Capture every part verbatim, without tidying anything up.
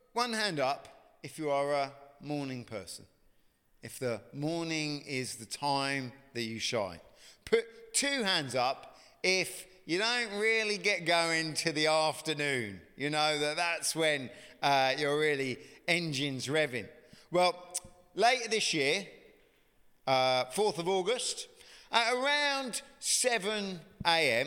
one hand up if you are a morning person. If the morning is the time that you shine. Put two hands up if you don't really get going to the afternoon. You know, that that's when uh, you're really engines revving. Well, later this year, uh, fourth of August, at around seven a.m,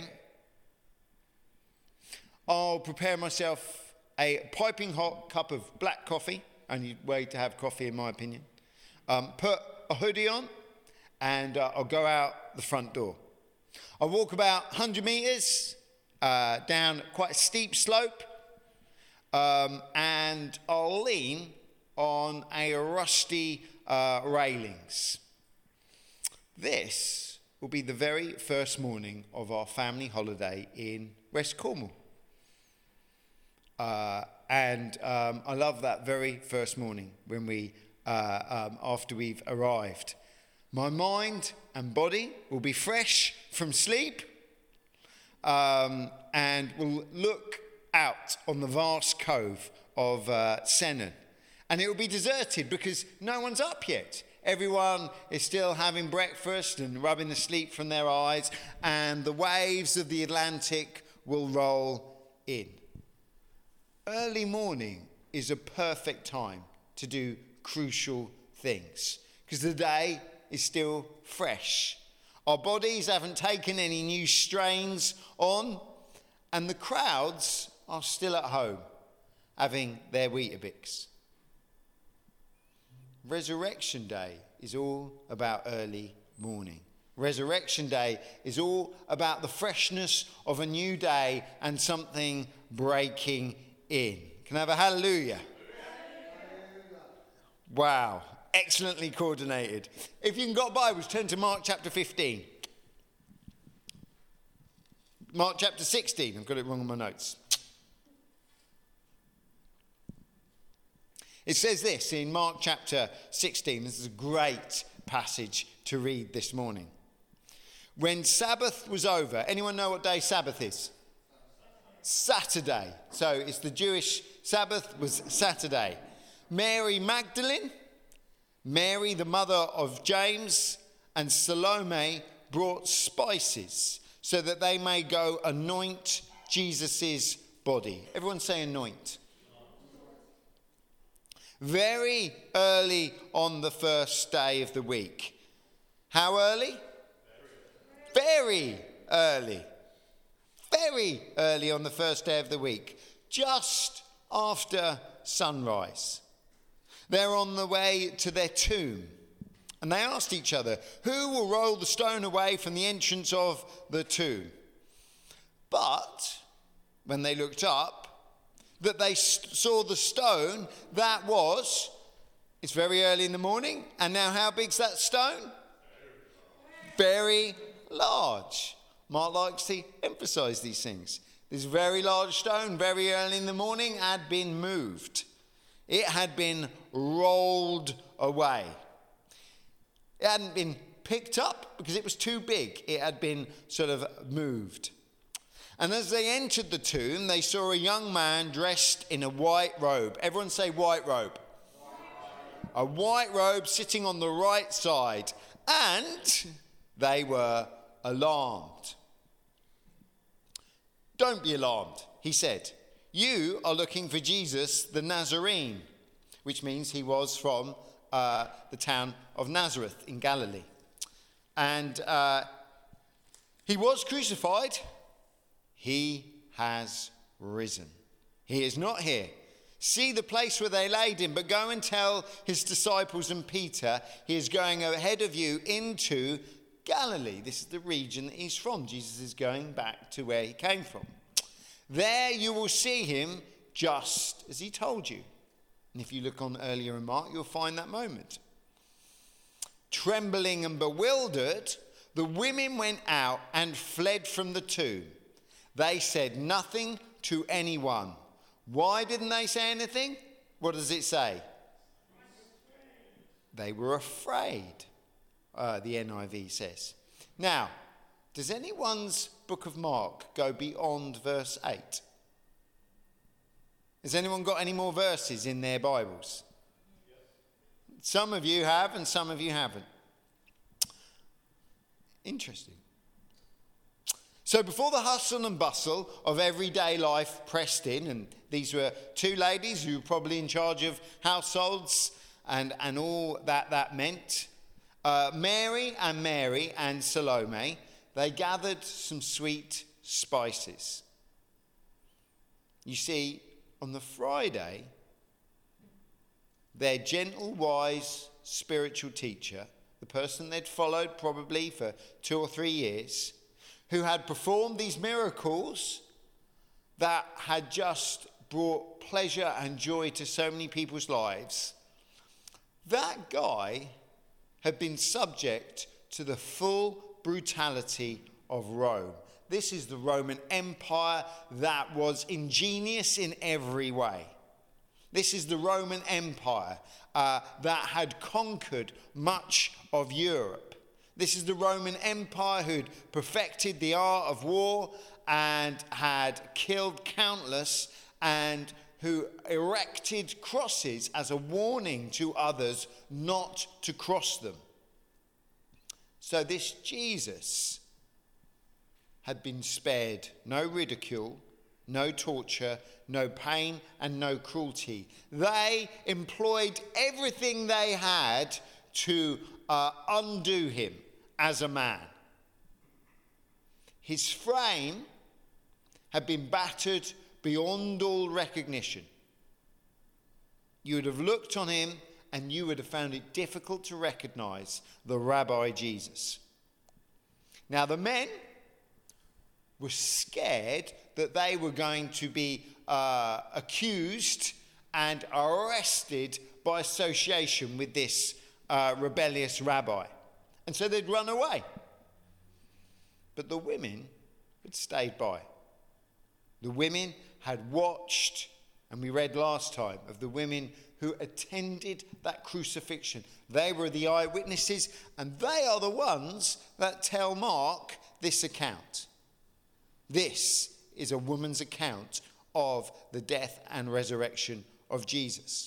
I'll prepare myself a piping hot cup of black coffee. Only way to have coffee, in my opinion. Um, put a hoodie on, and uh, I'll go out the front door. I'll walk about one hundred metres uh, down quite a steep slope, um, and I'll lean on a rusty uh, railings. This will be the very first morning of our family holiday in West Cornwall. Uh, and um, I love that very first morning when we, uh, um, after we've arrived. My mind and body will be fresh from sleep, um, and will look out on the vast cove of uh, Sennan. And it will be deserted because no one's up yet. Everyone is still having breakfast and rubbing the sleep from their eyes, and the waves of the Atlantic will roll in. Early morning is a perfect time to do crucial things because the day is still fresh. Our bodies haven't taken any new strains on, and the crowds are still at home having their Weetabix. Resurrection Day is all about early morning. Resurrection Day is all about the freshness of a new day and something breaking in. Can I have a hallelujah? Wow, excellently coordinated. If you can got Bibles, turn to Mark chapter fifteen. Mark chapter sixteen, I've got it wrong on my notes. It says this in Mark chapter sixteen. This is a great passage to read this morning. When Sabbath was over, anyone know what day Sabbath is? Saturday. So it's the Jewish Sabbath was Saturday. Mary Magdalene, Mary the mother of James, and Salome brought spices so that they may go anoint Jesus' body. Everyone say anoint. Very early on the first day of the week. How early? Very early. Very early on the first day of the week. Just after sunrise. They're on the way to their tomb. And they asked each other, who will roll the stone away from the entrance of the tomb? But when they looked up, that they saw the stone that was, it's very early in the morning, and now how big's that stone? Very large. Mark likes to emphasize these things. This very large stone, very early in the morning, had been moved. It had been rolled away. It hadn't been picked up because it was too big. It had been sort of moved. And as they entered the tomb, they saw a young man dressed in a white robe. Everyone say white robe. White. A white robe sitting on the right side. And they were alarmed. Don't be alarmed, he said. You are looking for Jesus the Nazarene, which means he was from uh, the town of Nazareth in Galilee. And uh, he was crucified. He has risen. He is not here. See the place where they laid him, but go and tell his disciples and Peter he is going ahead of you into Galilee. This is the region that he's from. Jesus is going back to where he came from. There you will see him just as he told you. And if you look on earlier in Mark, you'll find that moment. Trembling and bewildered, the women went out and fled from the tomb. They said nothing to anyone. Why didn't they say anything? What does it say? They were afraid. Uh, the N I V says. Now, does anyone's book of Mark go beyond verse eight? Has anyone got any more verses in their Bibles? Some of you have and some of you haven't. Interesting. So before the hustle and bustle of everyday life pressed in, and these were two ladies who were probably in charge of households and, and all that that meant, uh, Mary and Mary and Salome, they gathered some sweet spices. You see, on the Friday, their gentle, wise, spiritual teacher, the person they'd followed probably for two or three years, who had performed these miracles that had just brought pleasure and joy to so many people's lives, that guy had been subject to the full brutality of Rome. This is the Roman Empire that was ingenious in every way. This is the Roman Empire uh, that had conquered much of Europe. This is the Roman Empire who'd perfected the art of war and had killed countless, and who erected crosses as a warning to others not to cross them. So this Jesus had been spared no ridicule, no torture, no pain, and no cruelty. They employed everything they had to uh, undo him as a man. His frame had been battered beyond all recognition. You would have looked on him and you would have found it difficult to recognize the Rabbi Jesus. Now the men were scared that they were going to be uh, accused and arrested by association with this uh, rebellious rabbi. And so they'd run away. But the women had stayed by. The women had watched, and we read last time of the women who attended that crucifixion. They were the eyewitnesses, and they are the ones that tell Mark this account. This is a woman's account of the death and resurrection of Jesus.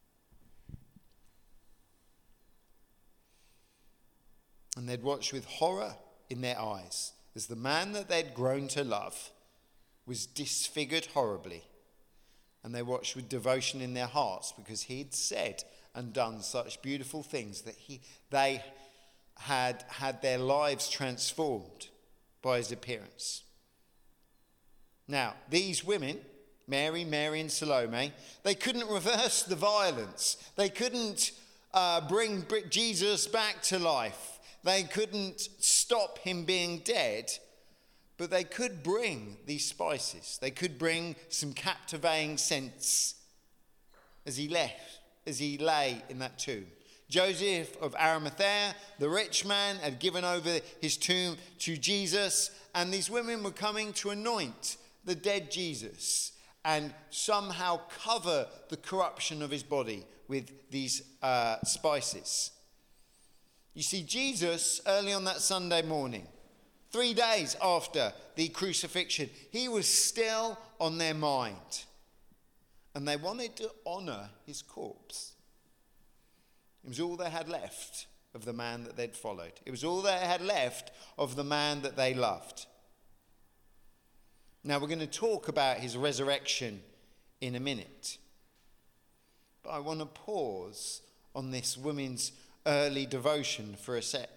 And they'd watched with horror in their eyes as the man that they'd grown to love was disfigured horribly. And they watched with devotion in their hearts because he'd said and done such beautiful things that he, they had had their lives transformed by his appearance. Now, these women, Mary, Mary and Salome, they couldn't reverse the violence. They couldn't uh, bring Jesus back to life. They couldn't stop him being dead. But they could bring these spices. They could bring some captivating scents as he left, as he lay in that tomb. Joseph of Arimathea, the rich man, had given over his tomb to Jesus, and these women were coming to anoint the dead Jesus and somehow cover the corruption of his body with these uh, spices. You see, Jesus, early on that Sunday morning, three days after the crucifixion, he was still on their mind. And they wanted to honour his corpse. It was all they had left of the man that they'd followed. It was all they had left of the man that they loved. Now we're going to talk about his resurrection in a minute. But I want to pause on this woman's early devotion for a sec.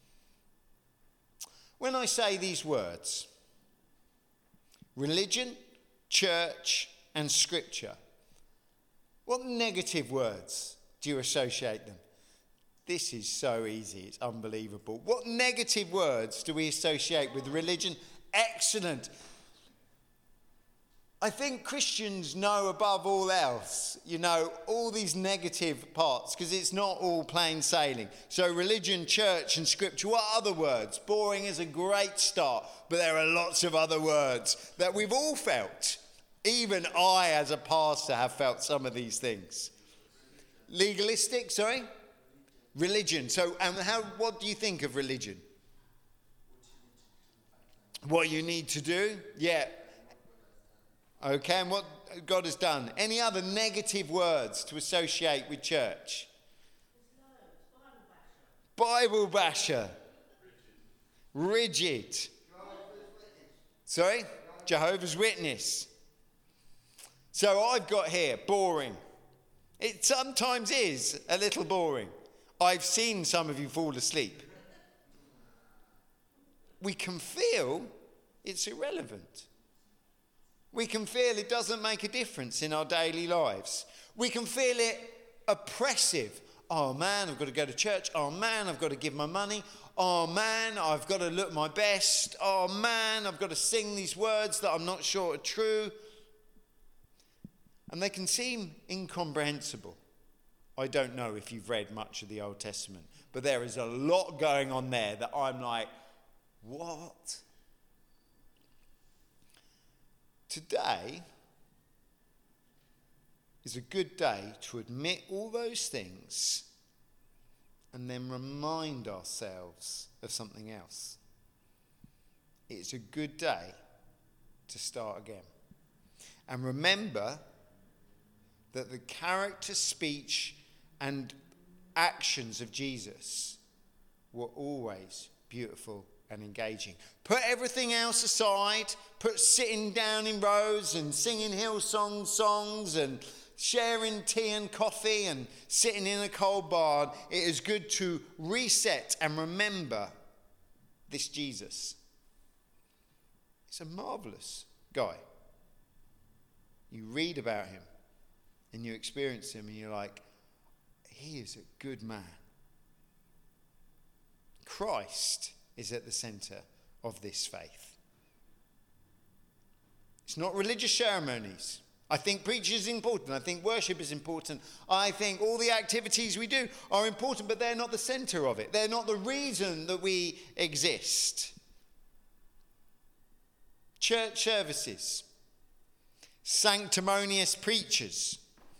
When I say these words, religion, church, and scripture, what negative words do you associate them? This is so easy, it's unbelievable. What negative words do we associate with religion? Excellent. I think Christians know above all else, you know, all these negative parts, because it's not all plain sailing. So religion, church, and scripture, what other words? Boring is a great start, but there are lots of other words that we've all felt. Even I, as a pastor, have felt some of these things. Legalistic, sorry? Religion. So, and how? What do you think of religion? What you need to do? Yeah. Okay, and what God has done? Any other negative words to associate with church? Bible basher. Rigid. Sorry? Jehovah's Witness. So I've got here, boring. It sometimes is a little boring. I've seen some of you fall asleep. We can feel it's irrelevant. We can feel it doesn't make a difference in our daily lives. We can feel it oppressive. Oh man, I've got to go to church. Oh man, I've got to give my money. Oh man, I've got to look my best. Oh man, I've got to sing these words that I'm not sure are true. And they can seem incomprehensible. I don't know if you've read much of the Old Testament, but there is a lot going on there that I'm like, what? Today is a good day to admit all those things and then remind ourselves of something else. It's a good day to start again. And remember that the character, speech, and actions of Jesus were always beautiful and engaging. Put everything else aside. Put sitting down in rows and singing Hillsong songs and sharing tea and coffee and sitting in a cold barn. It is good to reset and remember this Jesus. He's a marvelous guy. You read about him and you experience him and you're like, he is a good man. Christ is at the centre of this faith. It's not religious ceremonies. I think preaching is important. I think worship is important. I think all the activities we do are important, but they're not the centre of it. They're not the reason that we exist. Church services, sanctimonious preachers,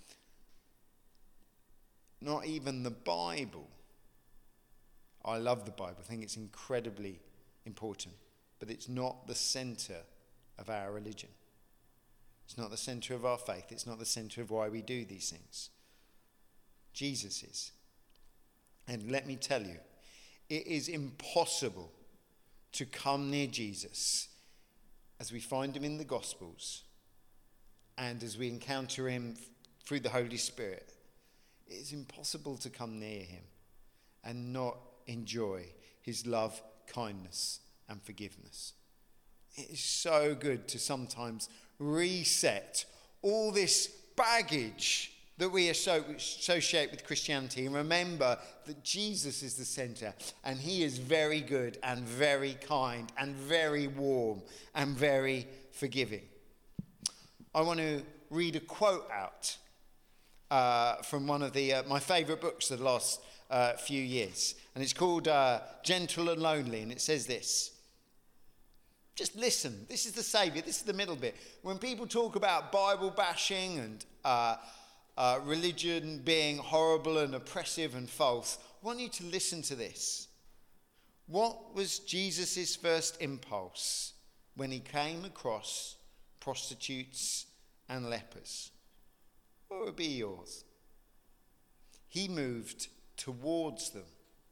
not even the Bible. I love the Bible. I think it's incredibly important. But it's not the centre of our religion. It's not the centre of our faith. It's not the centre of why we do these things. Jesus is. And let me tell you, it is impossible to come near Jesus as we find him in the Gospels and as we encounter him through the Holy Spirit. It is impossible to come near him and not enjoy his love, kindness, and forgiveness. It is so good to sometimes reset all this baggage that we associate with Christianity and remember that Jesus is the centre and he is very good and very kind and very warm and very forgiving. I want to read a quote out uh, from one of the uh, my favourite books of the last uh, few years. And it's called uh, Gentle and Lonely, and it says this. Just listen. This is the saviour. This is the middle bit. When people talk about Bible bashing and uh, uh, religion being horrible and oppressive and false, I want you to listen to this. What was Jesus' first impulse when he came across prostitutes and lepers? What would be yours? He moved towards them.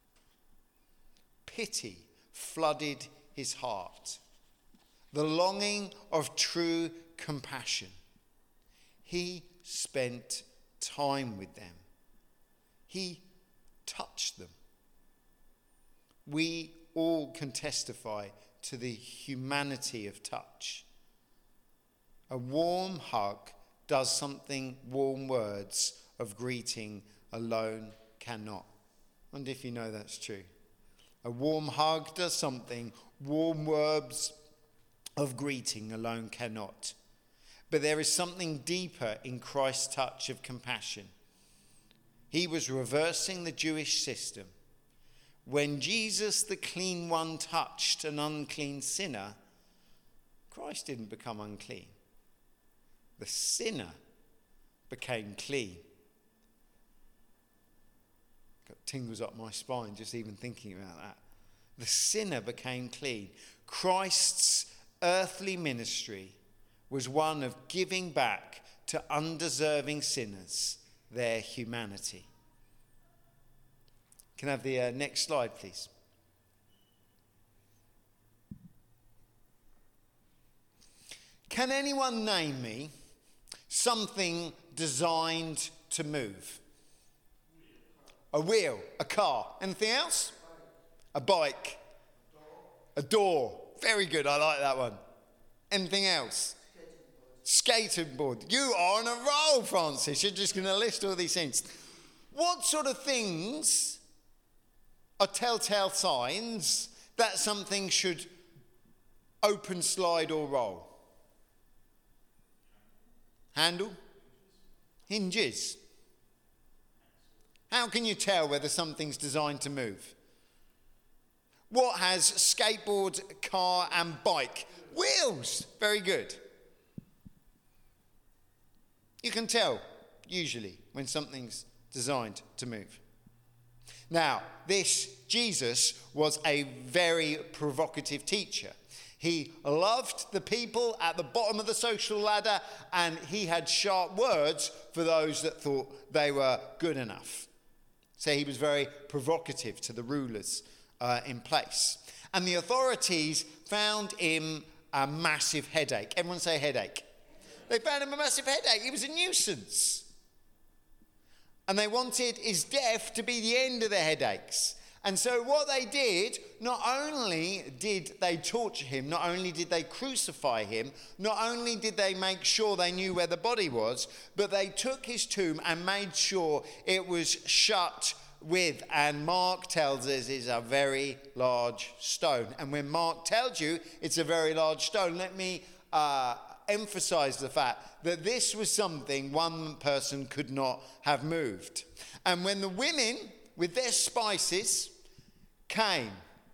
Pity flooded his heart. The longing of true compassion. He spent time with them. He touched them. We all can testify to the humanity of touch. A warm hug does something warm words of greeting alone cannot. I wonder if you know that's true. A warm hug does something warm words of greeting alone cannot. But there is something deeper in Christ's touch of compassion. He was reversing the Jewish system. When Jesus, the clean one, touched an unclean sinner, Christ didn't become unclean. The sinner became clean. Got tingles up my spine just even thinking about that. The sinner became clean. Christ's earthly ministry was one of giving back to undeserving sinners their humanity. Can I have the uh, next slide, please? Can anyone name me something designed to move? A wheel, a car. Anything else? A bike. A door. Very good, I like that one. Anything else? Skating board. You are on a roll, Francis. You're just going to list all these things. What sort of things are telltale signs that something should open, slide or roll? Handle? Hinges. How can you tell whether something's designed to move? What has skateboard, car and bike? Wheels. Very good. You can tell, usually, when something's designed to move. Now, this Jesus was a very provocative teacher. He loved the people at the bottom of the social ladder, and he had sharp words for those that thought they were good enough. So he was very provocative to the rulers uh, in place. And the authorities found him a massive headache. Everyone say headache. They found him a massive headache. He was a nuisance. And they wanted his death to be the end of the headaches. And so what they did, not only did they torture him, not only did they crucify him, not only did they make sure they knew where the body was, but they took his tomb and made sure it was shut with, and Mark tells us, is a very large stone. And when Mark tells you it's a very large stone, let me uh, emphasize the fact that this was something one person could not have moved. And when the women with their spices came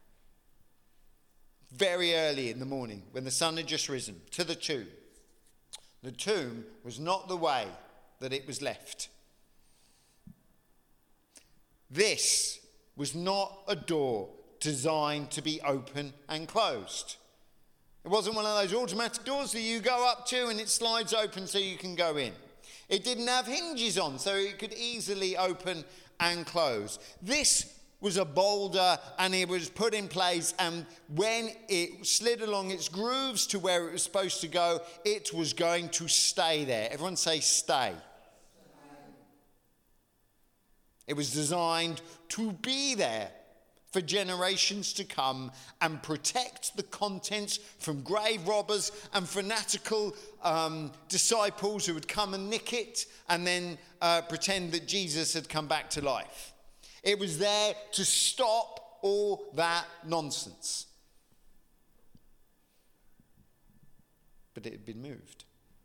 very early in the morning, when the sun had just risen, to the tomb, the tomb was not the way that it was left. This was not a door designed to be open and closed. It wasn't one of those automatic doors that you go up to and it slides open so you can go in. It didn't have hinges on, so it could easily open and close. This was a boulder, and it was put in place, and when it slid along its grooves to where it was supposed to go, it was going to stay there. Everyone say stay. It was designed to be there for generations to come and protect the contents from grave robbers and fanatical um, disciples who would come and nick it and then uh, pretend that Jesus had come back to life. It was there to stop all that nonsense. But it had been moved.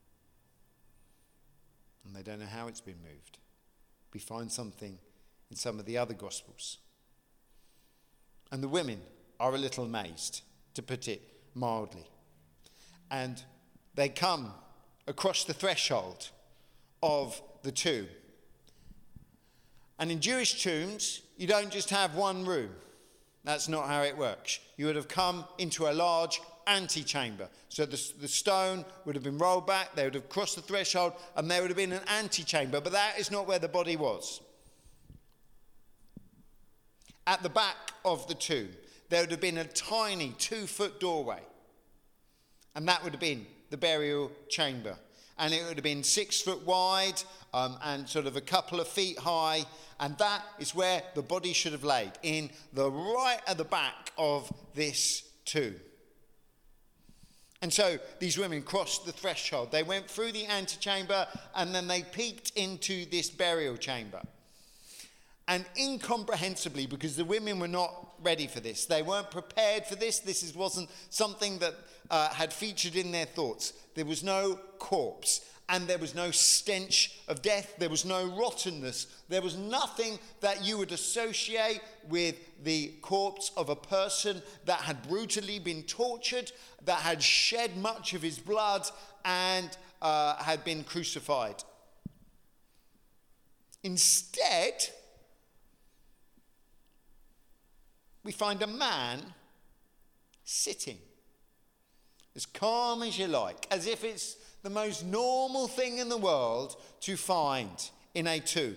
And they don't know how it's been moved. We find something in some of the other Gospels. And the women are a little amazed, to put it mildly. And they come across the threshold of the tomb. And in Jewish tombs, you don't just have one room. That's not how it works. You would have come into a large antechamber. So the, the stone would have been rolled back, they would have crossed the threshold, and there would have been an antechamber. But that is not where the body was. At the back of the tomb, there would have been a tiny two-foot doorway. And that would have been the burial chamber. And it would have been six foot wide um, and sort of a couple of feet high. And that is where the body should have laid, in the right at the back of this tomb. And so these women crossed the threshold. They went through the antechamber and then they peeked into this burial chamber. And incomprehensibly, because the women were not ready for this, they weren't prepared for this, this is, wasn't something that uh, had featured in their thoughts. There was no corpse, and there was no stench of death, there was no rottenness, there was nothing that you would associate with the corpse of a person that had brutally been tortured, that had shed much of his blood, and uh, had been crucified. Instead, we find a man sitting, as calm as you like, as if it's the most normal thing in the world to find in a tomb.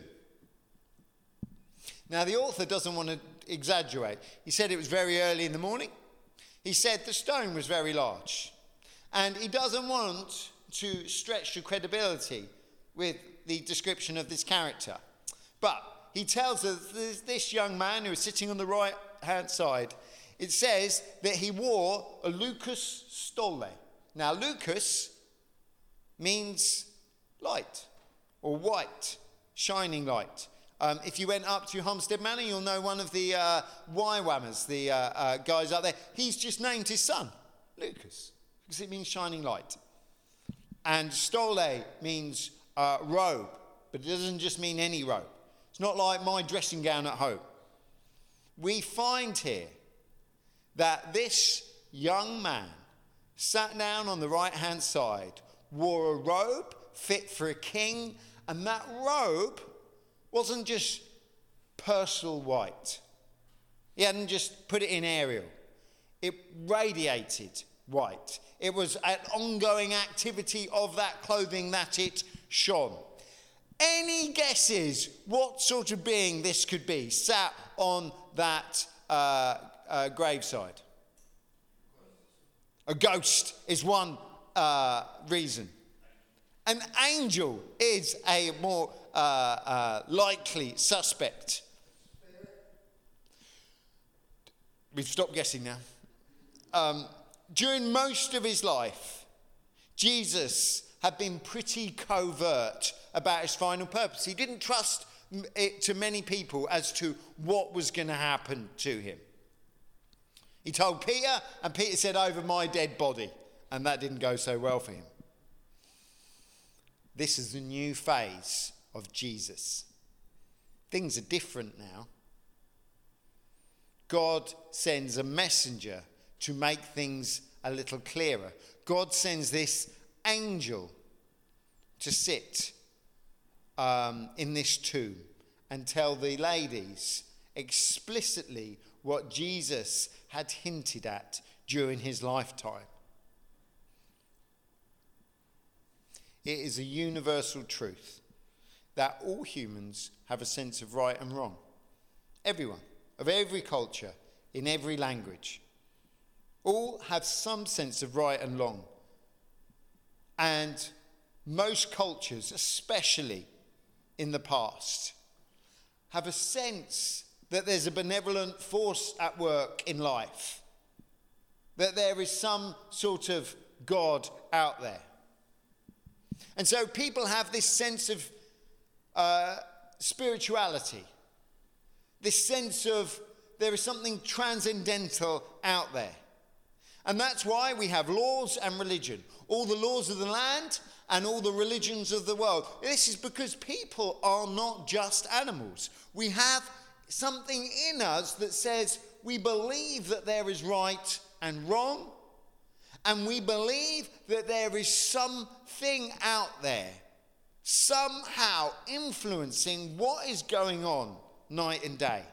Now, the author doesn't want to exaggerate. He said it was very early in the morning. He said the stone was very large. And he doesn't want to stretch the credibility with the description of this character. But he tells us this, this young man who is sitting on the right-hand side, it says that he wore a lucus stole. Now, lucus means light or white, shining light. Um, if you went up to Homestead Manor, you'll know one of the uh, Y-Wammers, the uh, uh, guys out there. He's just named his son Lucas because it means shining light. And stole means uh, robe, but it doesn't just mean any robe. It's not like my dressing gown at home. We find here that this young man sat down on the right-hand side, wore a robe fit for a king, and that robe wasn't just personal white. He hadn't just put it in Arial. It radiated white. It was an ongoing activity of that clothing that it shone. Any guesses what sort of being this could be sat on that uh, uh, graveside? A ghost is one uh, reason. An angel is a more uh, uh, likely suspect. We've stopped guessing now. Um, during most of his life, Jesus had been pretty covert about his final purpose. He didn't trust it to many people as to what was going to happen to him. He told Peter, and Peter said, "Over my dead body," and that didn't go so well for him. This is the new phase of Jesus. Things are different now. God sends a messenger to make things a little clearer. God sends this angel to sit um, in this tomb and tell the ladies explicitly what Jesus had hinted at during his lifetime. It is a universal truth that all humans have a sense of right and wrong. Everyone, of every culture, in every language, all have some sense of right and wrong. And most cultures, especially in the past, have a sense that there's a benevolent force at work in life, that there is some sort of God out there. And so people have this sense of uh, spirituality, this sense of there is something transcendental out there. And that's why we have laws and religion, all the laws of the land and all the religions of the world. This is because people are not just animals. We have something in us that says we believe that there is right and wrong, and we believe that there is something out there somehow influencing what is going on night and day.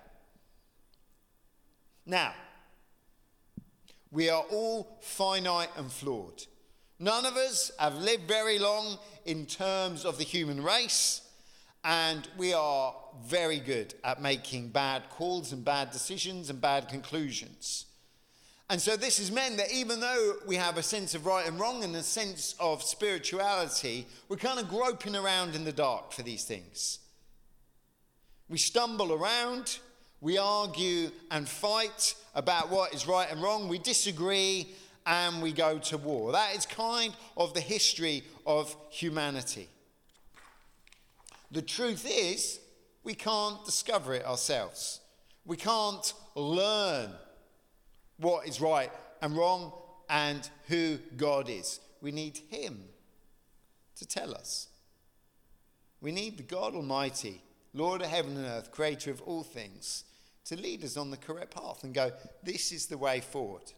Now, we are all finite and flawed. None of us have lived very long in terms of the human race, and we are very good at making bad calls and bad decisions and bad conclusions. And so this has meant that even though we have a sense of right and wrong and a sense of spirituality, we're kind of groping around in the dark for these things. We stumble around, we argue and fight about what is right and wrong, we disagree, and we go to war. That is kind of the history of humanity. The truth is, we can't discover it ourselves. We can't learn what is right and wrong and who God is. We need him to tell us. We need the God Almighty, Lord of heaven and earth, creator of all things, to lead us on the correct path and go, this is the way forward.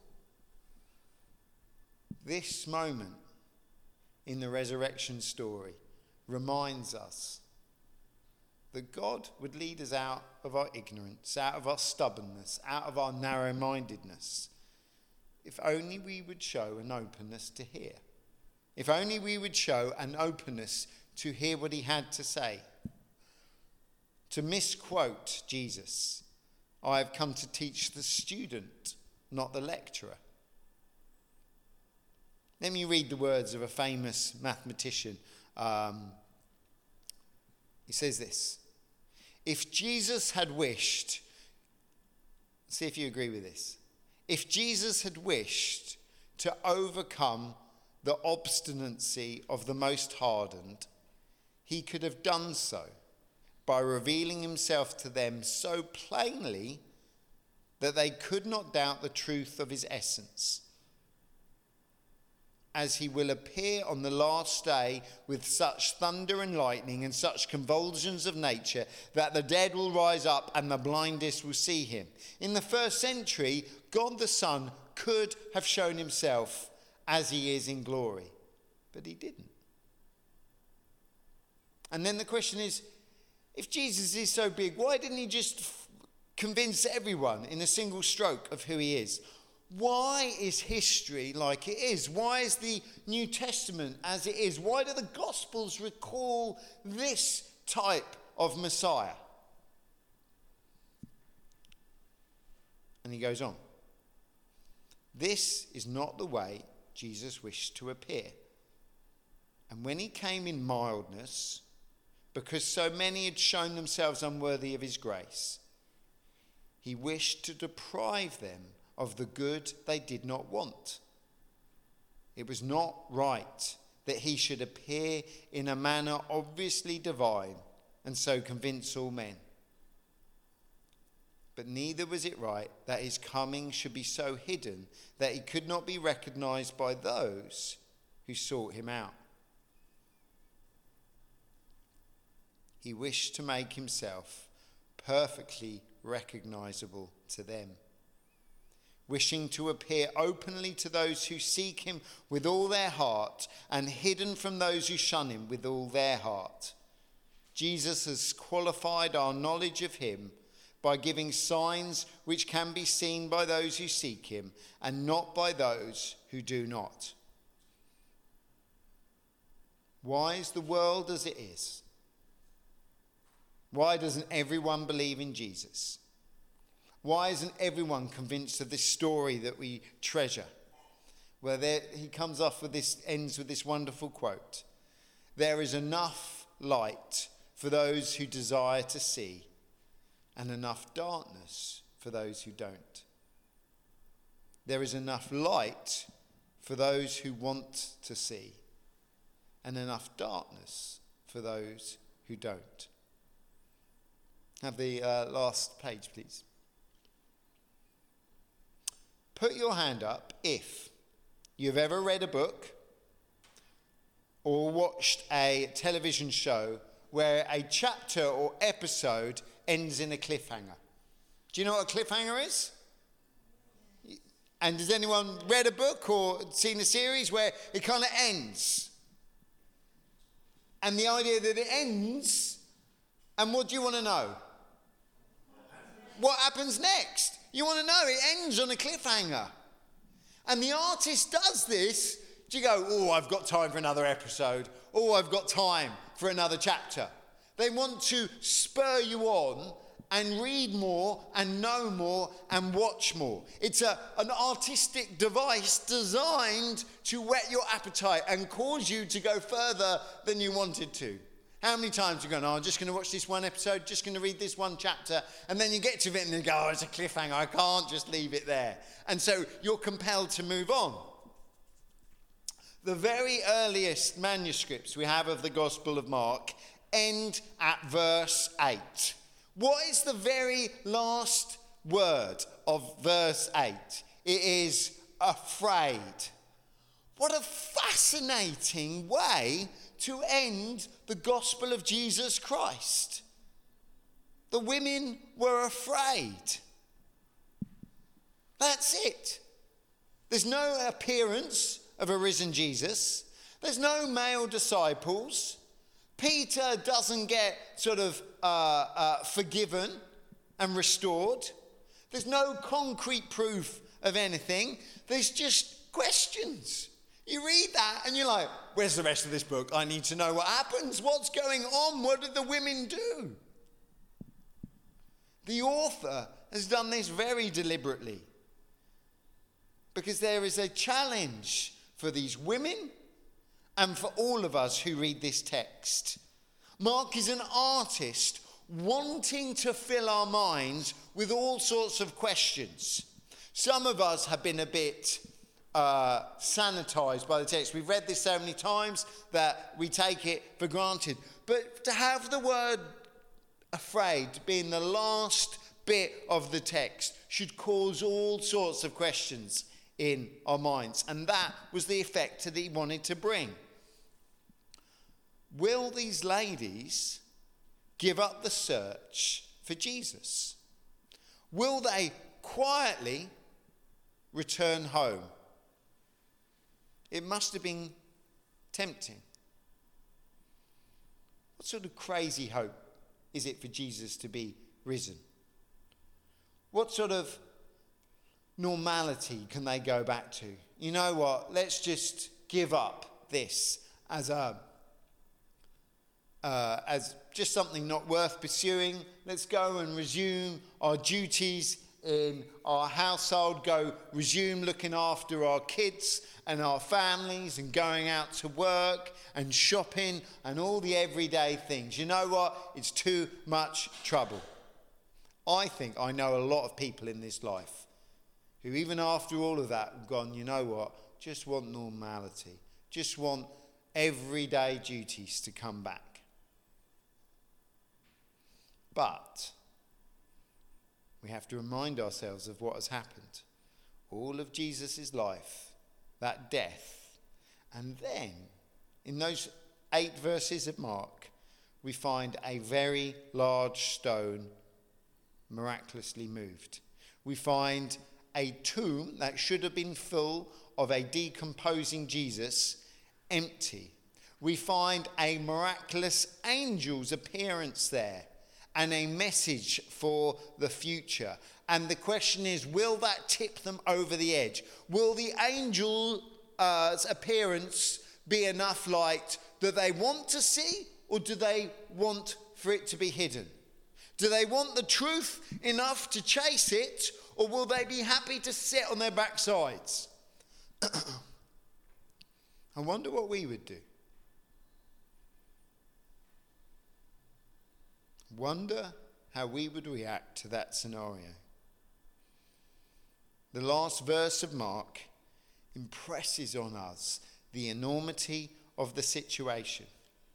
This moment in the resurrection story reminds us that God would lead us out of our ignorance, out of our stubbornness, out of our narrow-mindedness, if only we would show an openness to hear If only we would show an openness to hear what he had to say. To misquote Jesus, I have come to teach the student, not the lecturer. Let me read the words of a famous mathematician. Um, he says this: if Jesus had wished, see if you agree with this, if Jesus had wished to overcome the obstinacy of the most hardened, he could have done so by revealing himself to them so plainly that they could not doubt the truth of his essence. As he will appear on the last day with such thunder and lightning and such convulsions of nature that the dead will rise up and the blindest will see him. In the first century, God the Son could have shown himself as he is in glory, but he didn't. And then the question is, if Jesus is so big, why didn't he just f- convince everyone in a single stroke of who he is? Why is history like it is? Why is the New Testament as it is? Why do the Gospels recall this type of Messiah? And he goes on. This is not the way Jesus wished to appear. And when he came in mildness, because so many had shown themselves unworthy of his grace, he wished to deprive them of the good they did not want. It was not right that he should appear in a manner obviously divine and so convince all men. But neither was it right that his coming should be so hidden that he could not be recognized by those who sought him out. He wished to make himself perfectly recognizable to them, wishing to appear openly to those who seek him with all their heart and hidden from those who shun him with all their heart. Jesus has qualified our knowledge of him by giving signs which can be seen by those who seek him and not by those who do not. Why is the world as it is? Why doesn't everyone believe in Jesus? Why isn't everyone convinced of this story that we treasure? Well, there, he comes off with this, ends with this wonderful quote. There is enough light for those who desire to see, and enough darkness for those who don't. There is enough light for those who want to see, and enough darkness for those who don't. Have the uh, last page, please. Put your hand up if you've ever read a book or watched a television show where a chapter or episode ends in a cliffhanger. Do you know what a cliffhanger is? And has anyone read a book or seen a series where it kind of ends? And the idea that it ends, and what do you want to know? What happens next? You want to know. It ends on a cliffhanger. And the artist does this. Do you go, oh, I've got time for another episode. Oh, I've got time for another chapter. They want to spur you on and read more and know more and watch more. It's a, an artistic device designed to whet your appetite and cause you to go further than you wanted to. How many times you go, oh, I'm just going to watch this one episode, just going to read this one chapter, and then you get to it and you go, oh, it's a cliffhanger, I can't just leave it there. And so you're compelled to move on. The very earliest manuscripts we have of the Gospel of Mark end at verse eight. What is the very last word of verse eight? It is afraid. What a fascinating way to end the gospel of Jesus Christ. The women were afraid. That's it. There's no appearance of a risen Jesus. There's no male disciples. Peter doesn't get sort of uh, uh, forgiven and restored. There's no concrete proof of anything. There's just questions. You read that and you're like, where's the rest of this book? I need to know what happens. What's going on? What did the women do? The author has done this very deliberately because there is a challenge for these women and for all of us who read this text. Mark is an artist wanting to fill our minds with all sorts of questions. Some of us have been a bit uh, sanitized by the text. We've read this so many times that we take it for granted. But to have the word afraid being the last bit of the text should cause all sorts of questions in our minds. And that was the effect that he wanted to bring. Will these ladies give up the search for Jesus? Will they quietly return home? It must have been tempting. What sort of crazy hope is it for Jesus to be risen? What sort of normality can they go back to? You know what? Let's just give up this as a uh, as just something not worth pursuing. Let's go and resume our duties in our household, go resume looking after our kids and our families and going out to work and shopping and all the everyday things. You know what? It's too much trouble. I think I know a lot of people in this life who even after all of that have gone, you know what? Just want normality. Just want everyday duties to come back. But we have to remind ourselves of what has happened. All of Jesus' life, that death. And then, in those eight verses of Mark, we find a very large stone miraculously moved. We find a tomb that should have been full of a decomposing Jesus empty. We find a miraculous angel's appearance there and a message for the future. And the question is, will that tip them over the edge? Will the angel's uh, appearance be enough light that they want to see, or do they want for it to be hidden? Do they want the truth enough to chase it, or will they be happy to sit on their backsides? I wonder what we would do. Wonder how we would react to that scenario. The last verse of Mark impresses on us the enormity of the situation.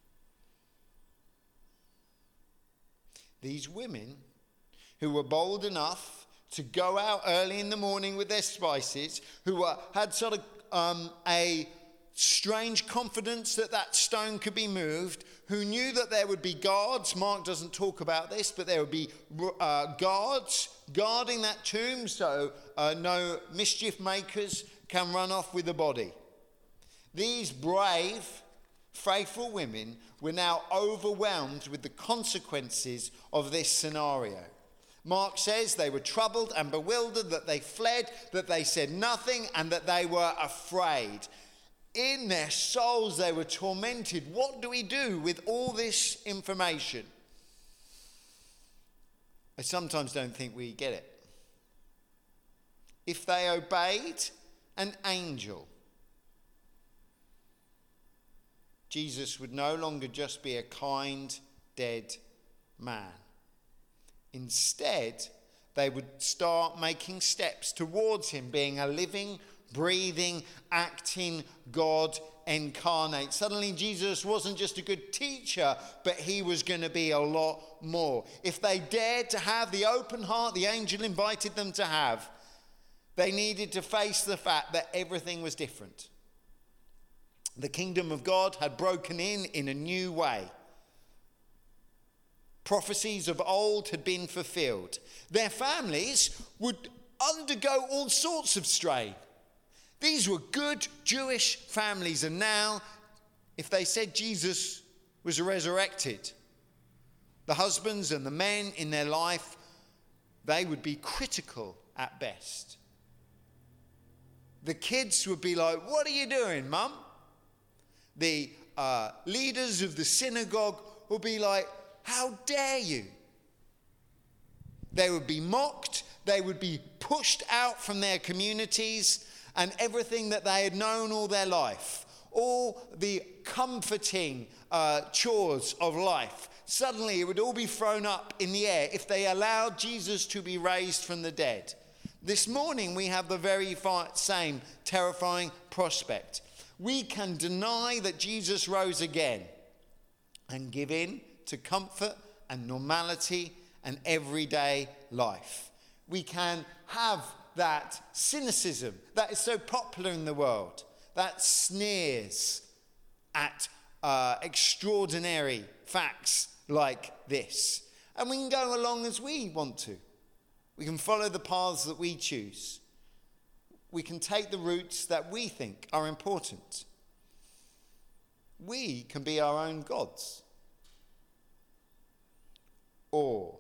These women who were bold enough to go out early in the morning with their spices, who were, had sort of um, a strange confidence that that stone could be moved, who knew that there would be guards. Mark doesn't talk about this, but there would be uh, guards guarding that tomb so uh, no mischief makers can run off with the body. These brave, faithful women were now overwhelmed with the consequences of this scenario. Mark says they were troubled and bewildered, that they fled, that they said nothing, and that they were afraid. In their souls, they were tormented. What do we do with all this information? I sometimes don't think we get it. If they obeyed an angel, Jesus would no longer just be a kind, dead man. Instead, they would start making steps towards him being a living, breathing, acting God incarnate. Suddenly Jesus wasn't just a good teacher, but he was going to be a lot more. If they dared to have the open heart the angel invited them to have, they needed to face the fact that everything was different. The kingdom of God had broken in in a new way. Prophecies of old had been fulfilled. Their families would undergo all sorts of strain. These were good Jewish families, and now, if they said Jesus was resurrected, the husbands and the men in their life, they would be critical at best. The kids would be like, "What are you doing, Mum?" The uh, leaders of the synagogue would be like, "How dare you?" They would be mocked. They would be pushed out from their communities and everything that they had known all their life. All the comforting uh, chores of life. Suddenly it would all be thrown up in the air if they allowed Jesus to be raised from the dead. This morning we have the very same terrifying prospect. We can deny that Jesus rose again and give in to comfort and normality and everyday life. We can have that cynicism that is so popular in the world, that sneers at uh, extraordinary facts like this. And we can go along as we want to. We can follow the paths that we choose. We can take the routes that we think are important. We can be our own gods. Or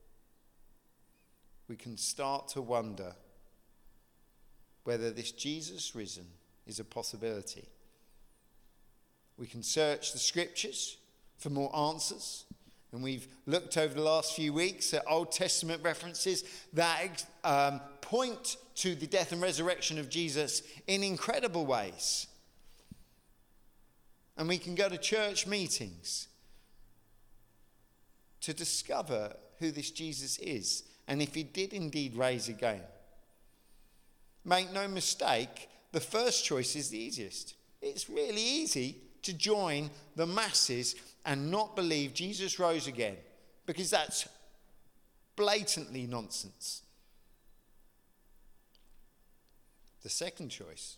we can start to wonder whether this Jesus risen is a possibility. We can search the scriptures for more answers. And we've looked over the last few weeks at Old Testament references that um, point to the death and resurrection of Jesus in incredible ways. And we can go to church meetings to discover who this Jesus is and if he did indeed rise again. Make no mistake, the first choice is the easiest. It's really easy to join the masses and not believe Jesus rose again, because that's blatantly nonsense. The second choice,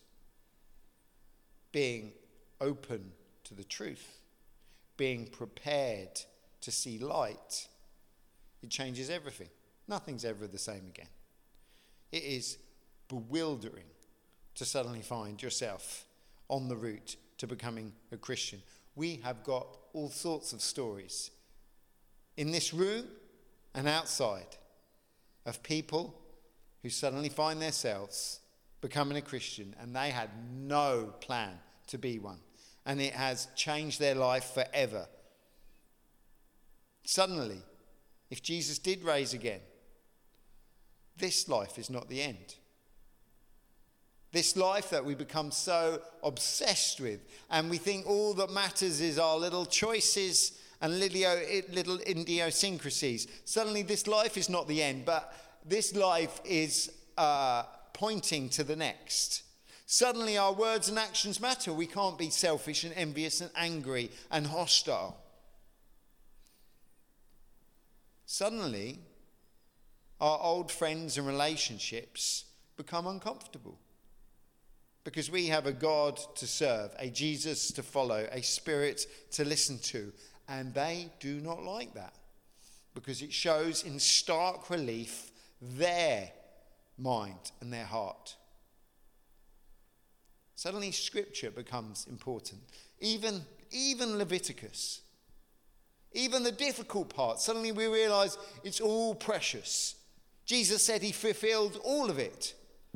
being open to the truth, being prepared to see light, it changes everything. Nothing's ever the same again. It is bewildering to suddenly find yourself on the route to becoming a Christian. We have got all sorts of stories in this room and outside of people who suddenly find themselves becoming a Christian and they had no plan to be one. And it has changed their life forever. Suddenly, if Jesus did rise again, this life is not the end. This life that we become so obsessed with, and we think all that matters is our little choices and little idiosyncrasies. Suddenly this life is not the end, but this life is uh, pointing to the next. Suddenly our words and actions matter. We can't be selfish and envious and angry and hostile. Suddenly our old friends and relationships become uncomfortable. Because we have a God to serve, a Jesus to follow, a Spirit to listen to. And they do not like that. Because it shows in stark relief their mind and their heart. Suddenly Scripture becomes important. Even, even Leviticus. Even the difficult parts. Suddenly we realize it's all precious. Jesus said he fulfilled all of it.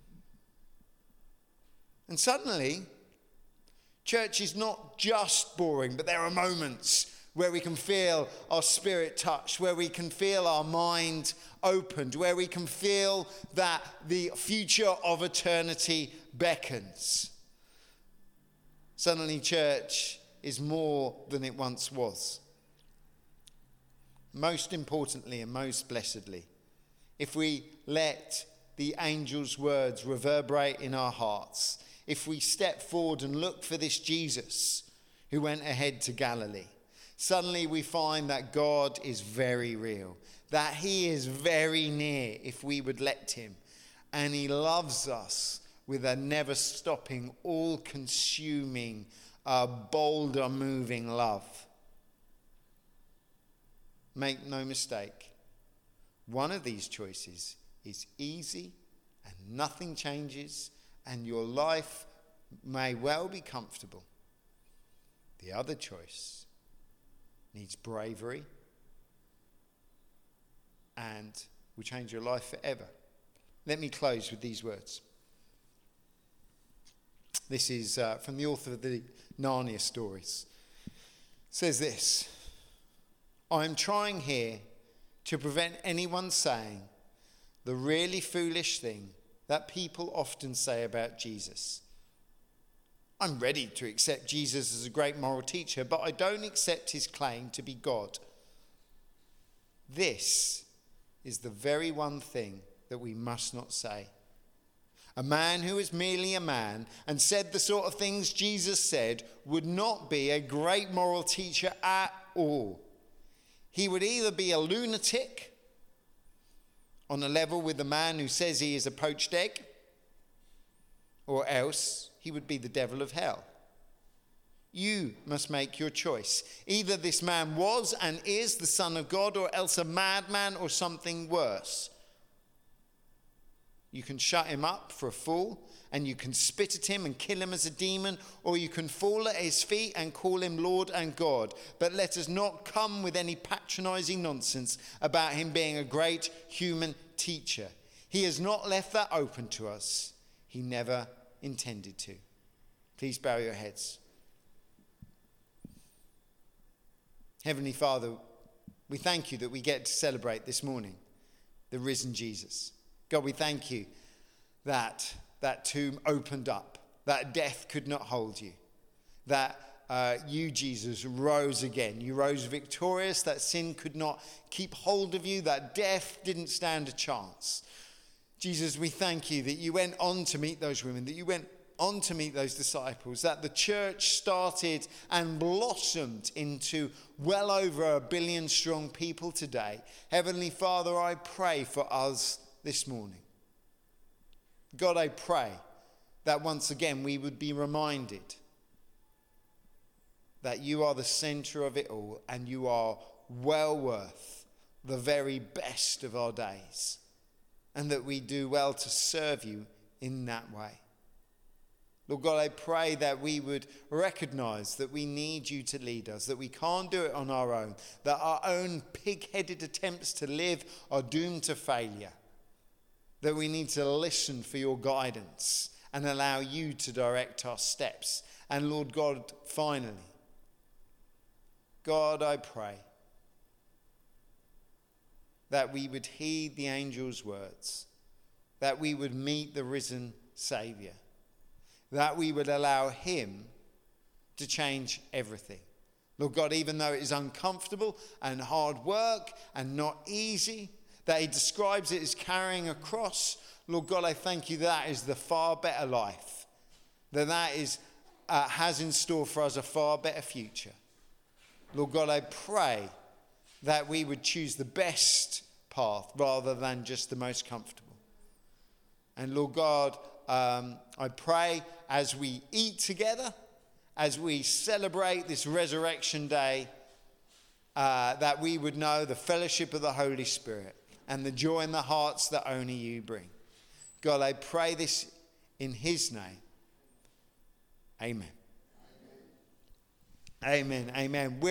And suddenly, church is not just boring, but there are moments where we can feel our spirit touched, where we can feel our mind opened, where we can feel that the future of eternity beckons. Suddenly, church is more than it once was. Most importantly and most blessedly, if we let the angel's words reverberate in our hearts, if we step forward and look for this Jesus who went ahead to Galilee, suddenly we find that God is very real, that he is very near if we would let him, and he loves us with a never-stopping, all-consuming, uh, boulder-moving love. Make no mistake, one of these choices is easy and nothing changes, and your life may well be comfortable. The other choice needs bravery and will change your life forever. Let me close with these words. This is uh, from the author of the Narnia stories. It says this: I am trying here to prevent anyone saying the really foolish thing that people often say about Jesus. I'm ready to accept Jesus as a great moral teacher, but I don't accept his claim to be God. This is the very one thing that we must not say. A man who is merely a man and said the sort of things Jesus said would not be a great moral teacher at all. He would either be a lunatic on a level with the man who says he is a poached egg, or else he would be the devil of hell. You must make your choice. Either this man was and is the Son of God, or else a madman or something worse. You can shut him up for a fool, and you can spit at him and kill him as a demon, or you can fall at his feet and call him Lord and God. But let us not come with any patronizing nonsense about him being a great human teacher. He has not left that open to us. He never intended to. Please bow your heads. Heavenly Father, we thank you that we get to celebrate this morning the risen Jesus. God, we thank you that that tomb opened up, that death could not hold you, that uh, you, Jesus, rose again. You rose victorious, that sin could not keep hold of you, that death didn't stand a chance. Jesus, we thank you that you went on to meet those women, that you went on to meet those disciples, that the church started and blossomed into well over a billion strong people today. Heavenly Father, I pray for us this morning. God, I pray that once again we would be reminded that you are the center of it all and you are well worth the very best of our days, and that we do well to serve you in that way. Lord God, I pray that we would recognize that we need you to lead us, that we can't do it on our own, that our own pig-headed attempts to live are doomed to failure, that we need to listen for your guidance and allow you to direct our steps. And Lord God, finally, God, I pray that we would heed the angel's words, that we would meet the risen Saviour, that we would allow him to change everything. Lord God, even though it is uncomfortable and hard work and not easy, that he describes it as carrying a cross, Lord God, I thank you that is the far better life, that that is, uh, has in store for us a far better future. Lord God, I pray that we would choose the best path rather than just the most comfortable. And Lord God, um, I pray as we eat together, as we celebrate this resurrection day, uh, that we would know the fellowship of the Holy Spirit and the joy in the hearts that only you bring. God, I pray this in his name. Amen. Amen. Amen. Amen.